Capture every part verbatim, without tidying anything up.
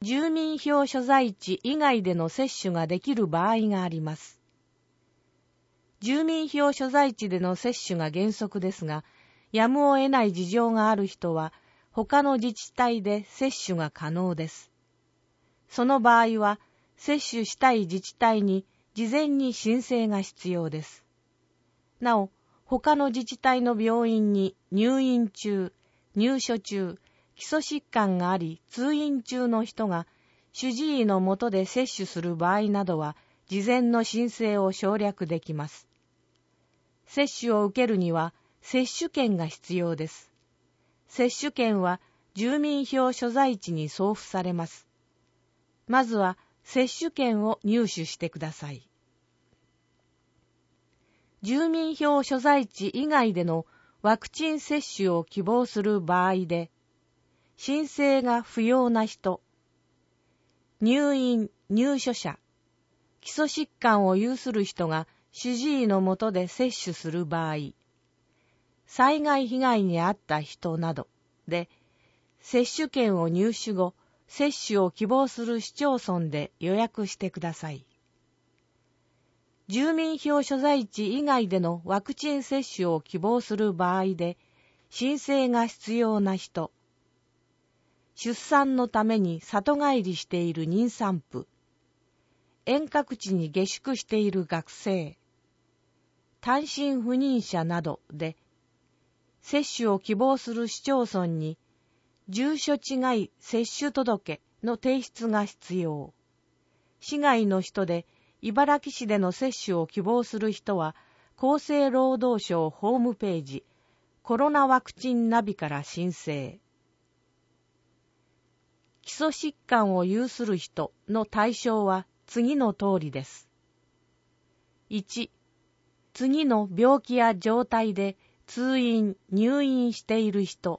住民票所在地以外での接種ができる場合があります。住民票所在地での接種が原則ですが、やむを得ない事情がある人は、他の自治体で接種が可能です。その場合は、接種したい自治体に事前に申請が必要です。なお、他の自治体の病院に入院中、入所中、基礎疾患があり通院中の人が主治医の下で接種する場合などは、事前の申請を省略できます。接種を受けるには接種券が必要です。接種券は住民票所在地に送付されます。まずは接種券を入手してください。住民票所在地以外でのワクチン接種を希望する場合で、申請が不要な人、入院・入所者、基礎疾患を有する人が主治医の下で接種する場合、災害被害に遭った人などで、接種券を入手後、接種を希望する市町村で予約してください。住民票所在地以外でのワクチン接種を希望する場合で、申請が必要な人、出産のために里帰りしている妊産婦、遠隔地に下宿している学生、単身赴任者などで、接種を希望する市町村に、住所違い接種届の提出が必要。市外の人で、茨城市での接種を希望する人は、厚生労働省ホームページ、コロナワクチンナビから申請。基礎疾患を有する人の対象は次の通りです。いち、次の病気や状態で通院・入院している人。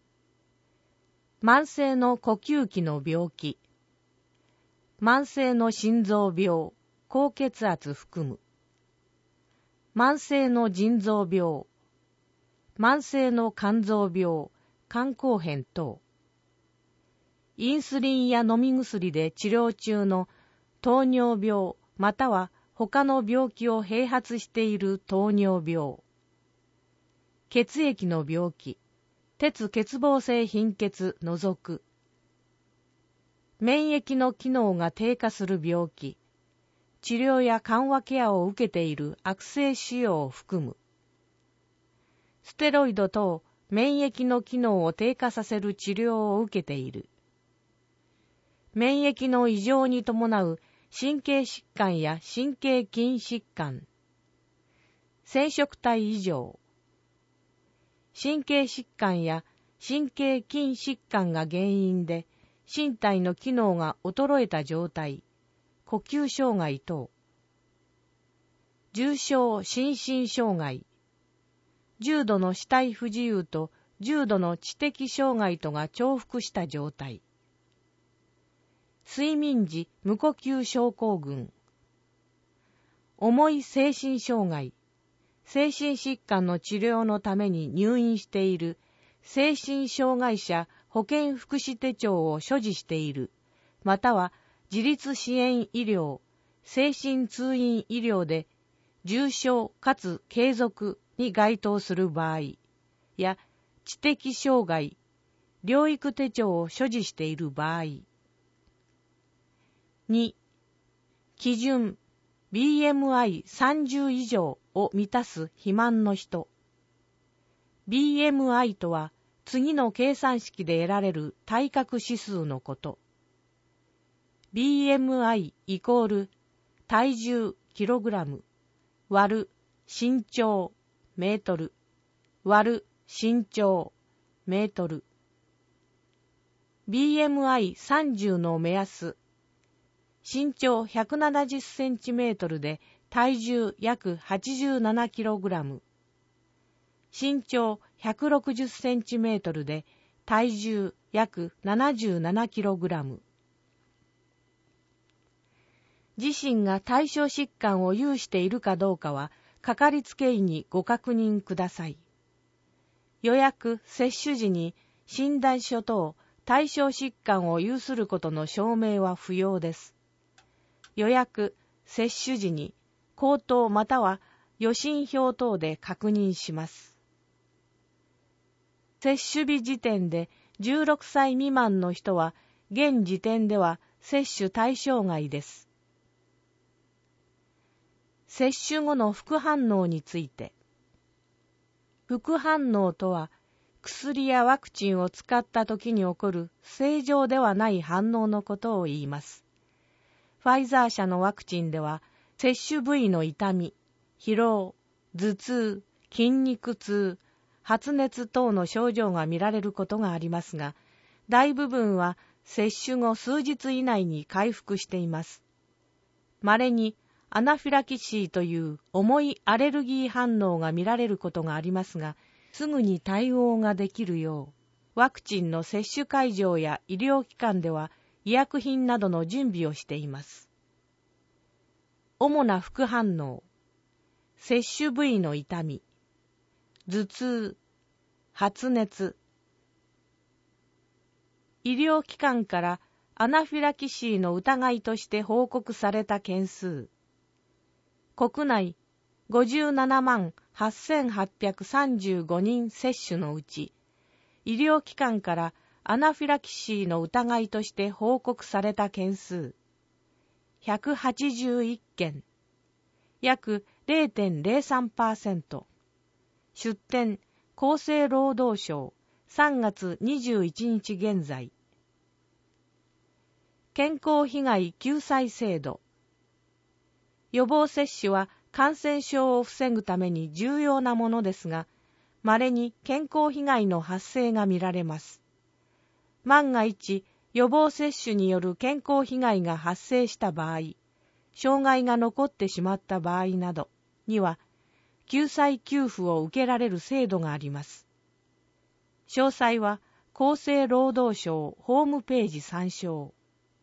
慢性の呼吸器の病気。慢性の心臓病、高血圧含む。慢性の腎臓病。慢性の肝臓病、肝硬変等。インスリンや飲み薬で治療中の糖尿病または他の病気を併発している糖尿病。血液の病気、鉄欠乏性貧血除く。免疫の機能が低下する病気、治療や緩和ケアを受けている悪性腫瘍を含む。ステロイド等免疫の機能を低下させる治療を受けている。免疫の異常に伴う神経疾患や神経筋疾患、染色体異常、神経疾患や神経筋疾患が原因で身体の機能が衰えた状態、呼吸障害等、重症心身障害、重度の肢体不自由と重度の知的障害とが重複した状態、睡眠時無呼吸症候群、重い精神障害、精神疾患の治療のために入院している精神障害者保健福祉手帳を所持している、または自立支援医療、精神通院医療で重症かつ継続に該当する場合や知的障害、療育手帳を所持している場合。に、基準 ビーエムアイさんじゅう 以上を満たす肥満の人。ビーエムアイ とは次の計算式で得られる体格指数のこと。ビーエムアイ イコール体重キログラム割る身長メートル割る身長メートル。ビーエムアイさんじゅう の目安。身長ひゃくななじゅっセンチメートルで体重約はちじゅうななキログラム。身長ひゃくろくじゅっセンチメートルで体重約ななじゅうななキログラム。自身が対象疾患を有しているかどうかは、かかりつけ医にご確認ください。予約・接種時に診断書等対象疾患を有することの証明は不要です。予約、接種時に口頭または予診票等で確認します。接種日時点でじゅうろくさい未満の人は現時点では接種対象外です。接種後の副反応について。副反応とは、薬やワクチンを使った時に起こる正常ではない反応のことを言います。ファイザー社のワクチンでは、接種部位の痛み、疲労、頭痛、筋肉痛、発熱等の症状が見られることがありますが、大部分は接種後数日以内に回復しています。稀にアナフィラキシーという重いアレルギー反応が見られることがありますが、すぐに対応ができるよう、ワクチンの接種会場や医療機関では医薬品などの準備をしています。主な副反応、接種部位の痛み、頭痛、発熱。医療機関からアナフィラキシーの疑いとして報告された件数。国内ごじゅうななまんはっせんはっぴゃくさんじゅうごにん接種のうち、医療機関からアナフィラキシーの疑いとして報告された件数。ひゃくはちじゅういっけん。約 れいてんれいさんパーセント。出典、厚生労働省さんがつにじゅういちにち現在。健康被害救済制度。予防接種は感染症を防ぐために重要なものですが、稀に健康被害の発生が見られます。万が一、予防接種による健康被害が発生した場合、障害が残ってしまった場合などには、救済給付を受けられる制度があります。詳細は厚生労働省ホームページ参照。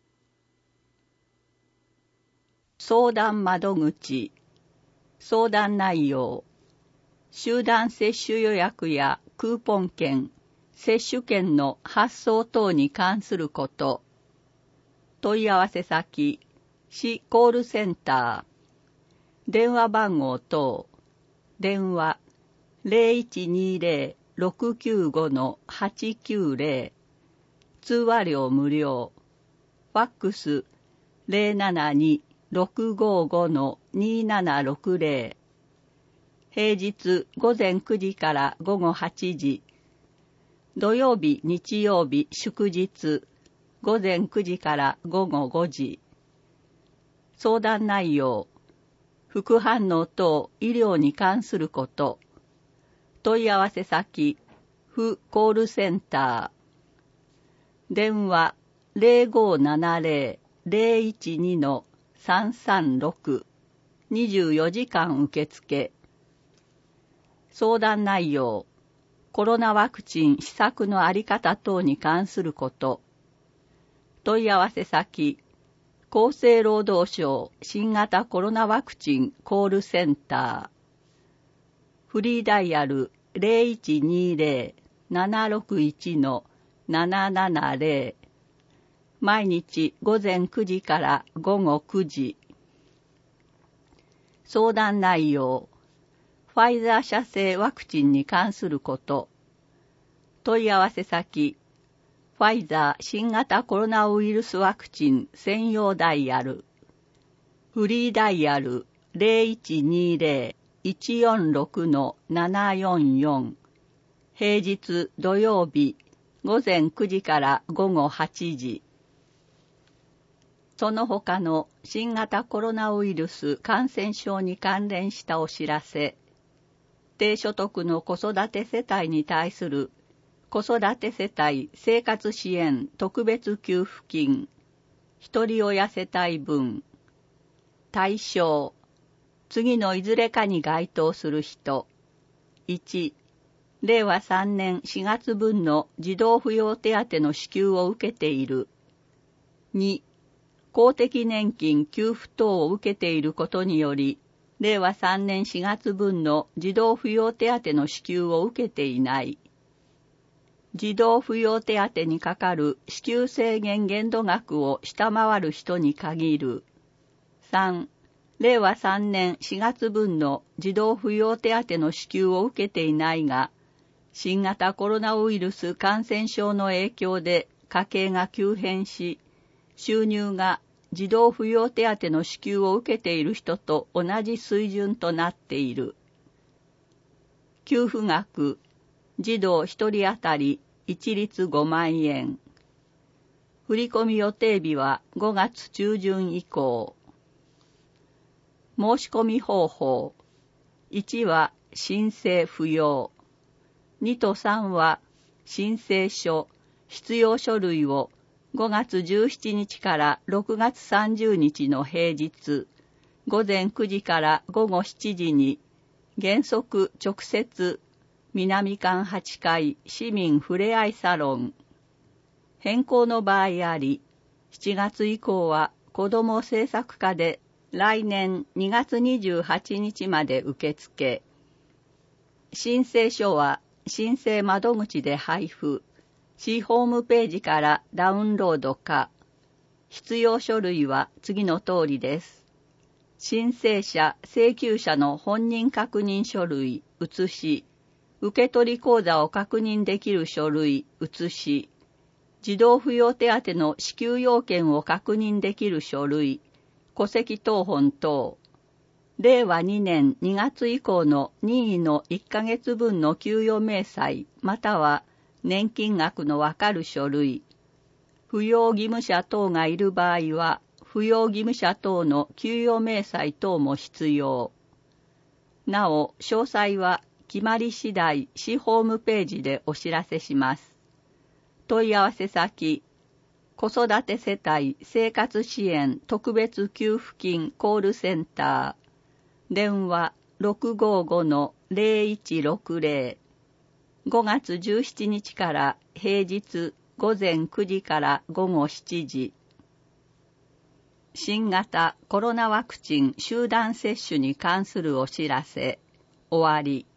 相談窓口、相談内容、集団接種予約やクーポン券、接種券の発送等に関すること、問い合わせ先、市コールセンター、電話番号等、電話 ゼロいちにゼロ ろくきゅうご はちきゅうゼロ、通話料無料、ファックス ゼロななに ろくごご にななろくゼロ、平日午前くじから午後はちじ、土曜日、日曜日、祝日、午前くじから午後ごじ。相談内容、副反応等医療に関すること、問い合わせ先、府コールセンター、電話 ゼロごななゼロ ゼロいちに さんさんろく、にじゅうよじかん受付。相談内容、コロナワクチン施策のあり方等に関すること、問い合わせ先、厚生労働省新型コロナワクチンコールセンター、フリーダイヤル ゼロいちにゼロ ななろくいち ななななゼロ、毎日午前くじから午後くじ。相談内容、ファイザー社製ワクチンに関すること、問い合わせ先、ファイザー新型コロナウイルスワクチン専用ダイヤル、フリーダイヤル ゼロいちにゼロ いちよんろく ななよんよん、平日土曜日午前くじから午後はちじ。その他の新型コロナウイルス感染症に関連したお知らせ、低所得の子育て世帯に対する子育て世帯生活支援特別給付金、一人親世帯分、対象、次のいずれかに該当する人、いち、れいわさんねんしがつぶんの児童扶養手当の支給を受けている、に、公的年金給付等を受けていることにより、れいわさんねんしがつぶんの児童扶養手当の支給を受けていない。 児童扶養手当にかかる支給制限限度額を下回る人に限る。さん、れいわさんねんしがつ分の児童扶養手当の支給を受けていないが、新型コロナウイルス感染症の影響で家計が急変し、収入が児童扶養手当の支給を受けている人と同じ水準となっている。給付額、児童ひとり当たり一律ごまんえん。振込予定日はごがつちゅうじゅん以降。申し込み方法。いちは申請不要。にとさんは申請書、必要書類をごがつじゅうしちにちからろくがつさんじゅうにちの平日、ごぜんくじからごごしちじに、原則直接、南館はちかい市民ふれあいサロン。変更の場合あり、しちがつ以降は子ども政策課で来年にがつにじゅうはちにちまで受付。申請書は申請窓口で配布。市ホームページからダウンロードか。必要書類は次の通りです。申請者、請求者の本人確認書類、写し。受取口座を確認できる書類、写し。児童扶養手当の支給要件を確認できる書類、戸籍謄本等。れいわにねんにがつ以降の任意のいっかげつぶんの給与明細または年金額のわかる書類。扶養義務者等がいる場合は、扶養義務者等の給与明細等も必要。なお、詳細は決まり次第市ホームページでお知らせします。問い合わせ先、子育て世帯生活支援特別給付金コールセンター。電話 ろくごごのぜろいちろくぜろ。ごがつじゅうしちにちから平日ごぜんくじからごごしちじ。新型コロナワクチン集団接種に関するお知らせ。終わり。